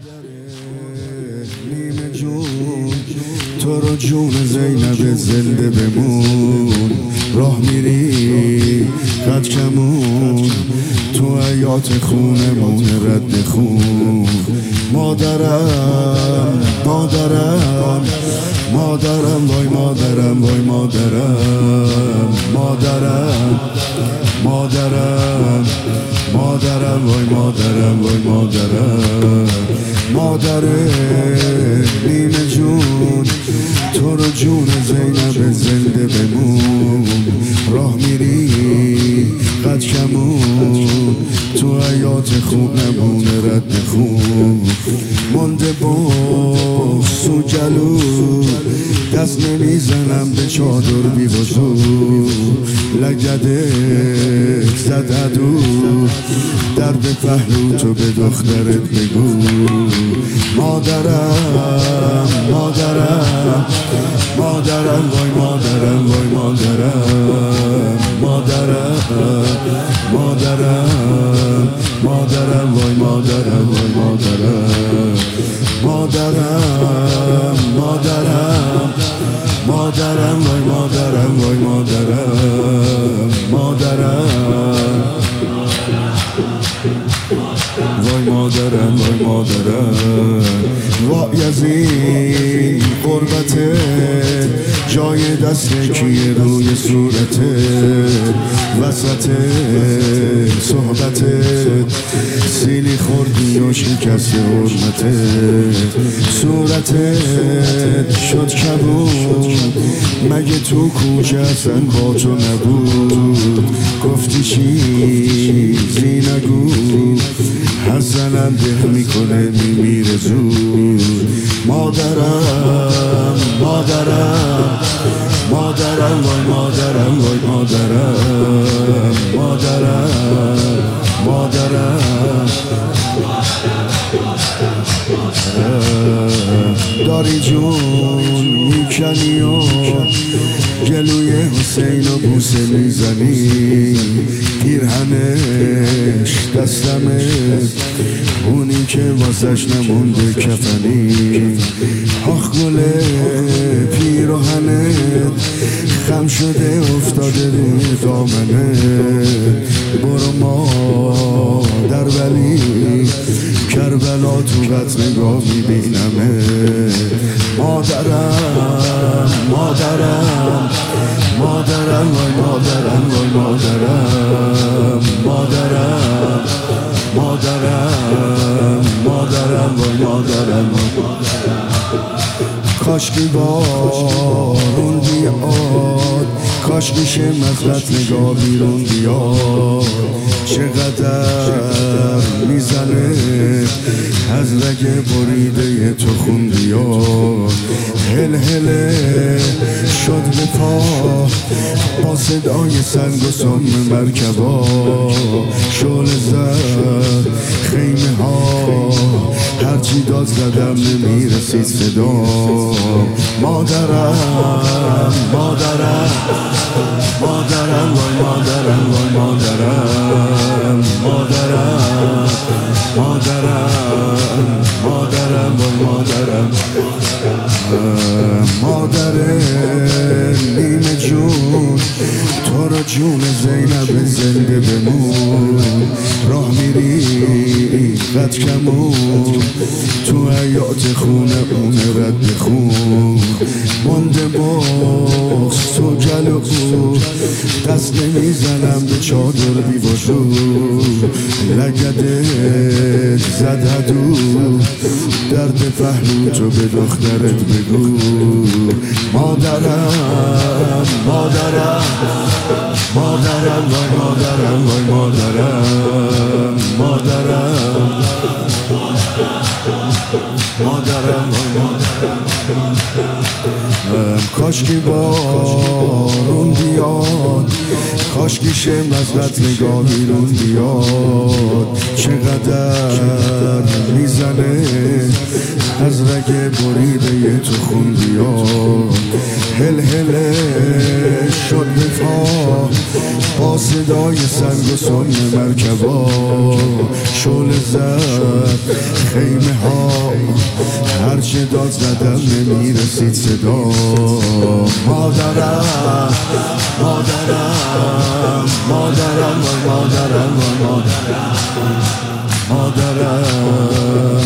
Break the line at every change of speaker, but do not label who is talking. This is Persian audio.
نیمه جون تو رو جون زینب زنده بمون. راه میری قد کمون تو حیات خونمون رد خون. مادرم مادرم مادرم وای مادرم وای مادرم مادرم مادرم مادرم وای مادرم وای مادرم مادر نیمه جون تو رو جون زینب زنده بمون. راه میری قد کمون تو حیات خونمون رد خون. مونده بغض تو جلو دست نمیزنم به چادر بی وضو. لگده زد عدو درد پهلو تو به دخترت بگو. مادرم مادرم مادرم وای مادرم وای مادرم مادرم مادرم مادرم وای مادرم وای مادرم مادرم مادرم مادرم وای مادرم وای مادرم مادرم وای مادرم وای مادرم. وای از این غربته جای دست کیه روی صورته. وسط صحبته سیلی خوردی و شکست حرمته. صورتت شد کبود مگه تو کوچه اصلا با تو نبود. گفتی چیزی نگو حسنم ده میکنه میمیره زود. مادرم مادرم مادرم وای مادرم وای مادرم مادرم مادرم داری جون میکنی و گلوی حسین و بوسه میزنی. پیرهنش دستمه اونی که واسش نمونده کفنی. آخ گل پیراهنت خم شده افتاده روی دامنه. برو مادر ولی کربلا تو قد نگاه میبینمه. مادرم مادرم مادرم وای مادرم وای مادرم مادرم مادرم مادرم وای مادرم. کاشکی بارون بیاد کاشکی شم از قد نگاه بیرون بیاد. چقدر میزنه از رگ بریده تو خون بیاد. هل هله شد به پا با صدای سنگ و سم مرکبا. شعله زد خیمه ها هرچی داد زدم نمیرسید صدا. مادرم مادرم مادرم وای مادرم وای مادرم مادرم مادرم مادرم وای مادرم. مادر نیمه جون تو رو جون زینب زنده بمون. راه میری قد کمون تو حیات خونه اون رد خون. مونده بغض تو جلو دست نمیزنم به چادر بی وضو. لگده زد عدو درد پهلو تو به دخترت بگو. مادرم مادرم مادرم وای مادرم وای مادرم مادرم مادرم وای مادرم. کاشکی بارون بیاد کاشکی شم از قد نگاه بیرون بیاد. چقدر میزنه از رگ بریده تو خون بیاد. هل هله شد به پا با صدای سنگ و سن مرکبا، شعله زد خیمه ها هرچه داد زدم نمیرسید صدا. مادرم مادرم مادرم مادرم مادرم مادرم